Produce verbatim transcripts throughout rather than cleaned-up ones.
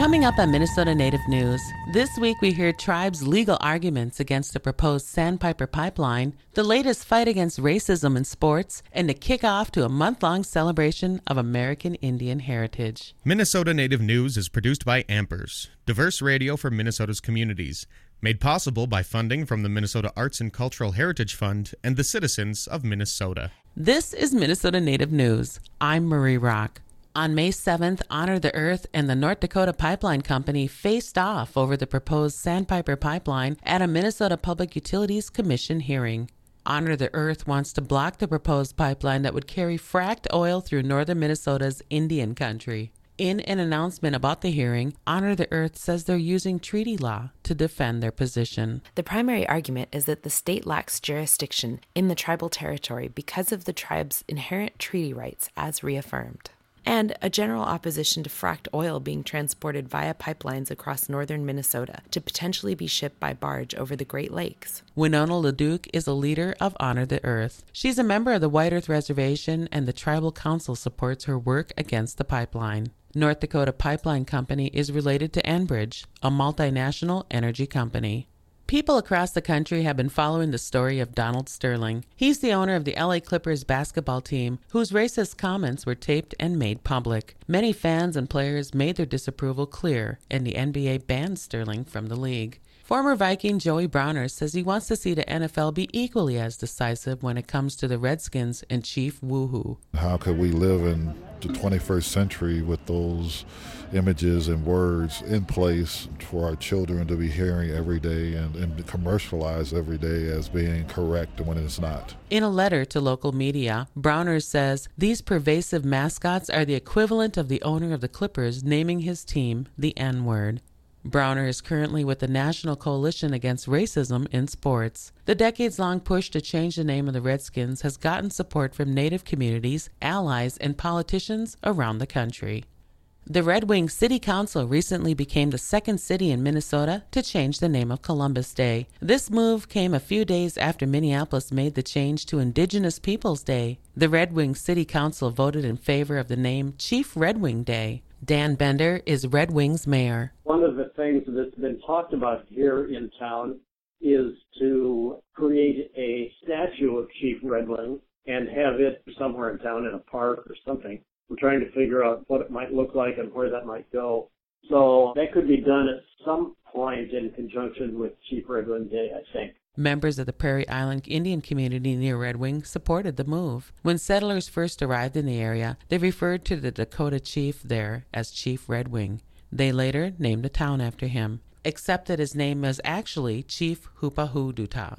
Coming up on Minnesota Native News, this week we hear tribes' legal arguments against the proposed Sandpiper Pipeline, the latest fight against racism in sports, and the kickoff to a month-long celebration of American Indian heritage. Minnesota Native News is produced by Ampers, diverse radio for Minnesota's communities, made possible by funding from the Minnesota Arts and Cultural Heritage Fund and the citizens of Minnesota. This is Minnesota Native News. I'm Marie Rock. On May seventh, Honor the Earth and the North Dakota Pipeline Company faced off over the proposed Sandpiper Pipeline at a Minnesota Public Utilities Commission hearing. Honor the Earth wants to block the proposed pipeline that would carry fracked oil through northern Minnesota's Indian country. In an announcement about the hearing, Honor the Earth says they're using treaty law to defend their position. The primary argument is that the state lacks jurisdiction in the tribal territory because of the tribe's inherent treaty rights as reaffirmed, and a general opposition to fracked oil being transported via pipelines across northern Minnesota to potentially be shipped by barge over the Great Lakes. Winona LeDuc is a leader of Honor the Earth. She's a member of the White Earth Reservation, and the Tribal Council supports her work against the pipeline. North Dakota Pipeline Company is related to Enbridge, a multinational energy company. People across the country have been following the story of Donald Sterling. He's the owner of the L A Clippers basketball team, whose racist comments were taped and made public. Many fans and players made their disapproval clear, and the N B A banned Sterling from the league. Former Viking Joey Browner says he wants to see the N F L be equally as decisive when it comes to the Redskins and Chief Woohoo. How could we live in the twenty-first century with those images and words in place for our children to be hearing every day and, and commercialized every day as being correct when it's not? In a letter to local media, Browner says these pervasive mascots are the equivalent of the owner of the Clippers naming his team the N-word. Browner is currently with the National Coalition Against Racism in Sports. The decades-long push to change the name of the Redskins has gotten support from Native communities, allies, and politicians around the country. The Red Wing City Council recently became the second city in Minnesota to change the name of Columbus Day. This move came a few days after Minneapolis made the change to Indigenous Peoples Day. The Red Wing City Council voted in favor of the name Chief Red Wing Day. Dan Bender is Red Wing's mayor. One of the things that's been talked about here in town is to create a statue of Chief Red Wing and have it somewhere in town in a park or something. We're trying to figure out what it might look like and where that might go. So that could be done at some point in conjunction with Chief Red Wing Day, I think. Members of the Prairie Island Indian community near Red Wing supported the move. When settlers first arrived in the area, they referred to the Dakota chief there as Chief Red Wing. They later named the town after him, except that his name was actually Chief Hupahuduta.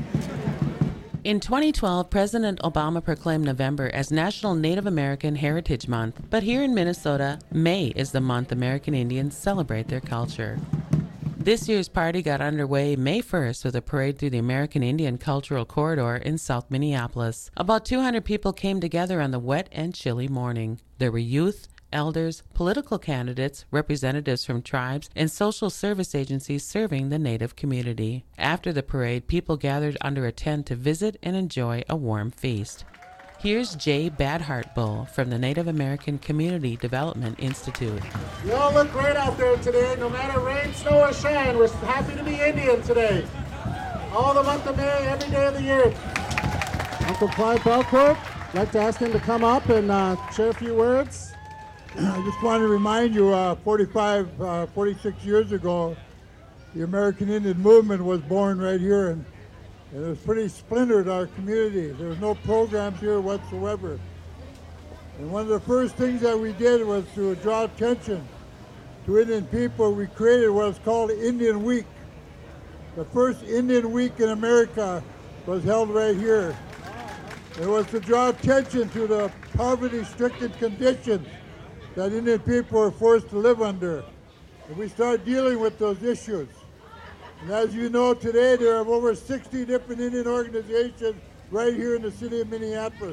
In twenty twelve, President Obama proclaimed November as National Native American Heritage Month, but here in Minnesota, May is the month American Indians celebrate their culture. This year's party got underway May first with a parade through the American Indian Cultural Corridor in South Minneapolis. About two hundred people came together on the wet and chilly morning. There were youth, elders, political candidates, representatives from tribes, and social service agencies serving the Native community. After the parade, people gathered under a tent to visit and enjoy a warm feast. Here's Jay Badhartbull from the Native American Community Development Institute. You all look great out there today. No matter rain, snow, or shine, we're happy to be Indian today. All the month of May, every day of the year. Uncle Clyde Belcourt, I'd like to ask him to come up and uh, share a few words. I just wanted to remind you, uh, forty-five, uh, forty-six years ago, the American Indian movement was born right here, and And it was pretty splintered, our community. There was no programs here whatsoever. And one of the first things that we did was to draw attention to Indian people. We created what's called Indian Week. The first Indian Week in America was held right here. It was to draw attention to the poverty-stricken conditions that Indian people were forced to live under. And we started dealing with those issues. And as you know, today there are over sixty different Indian organizations right here in the city of Minneapolis.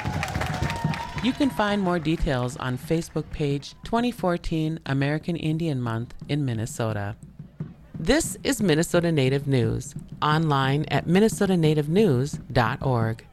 You can find more details on Facebook page twenty fourteen American Indian Month in Minnesota. This is Minnesota Native News, online at minnesota native news dot org.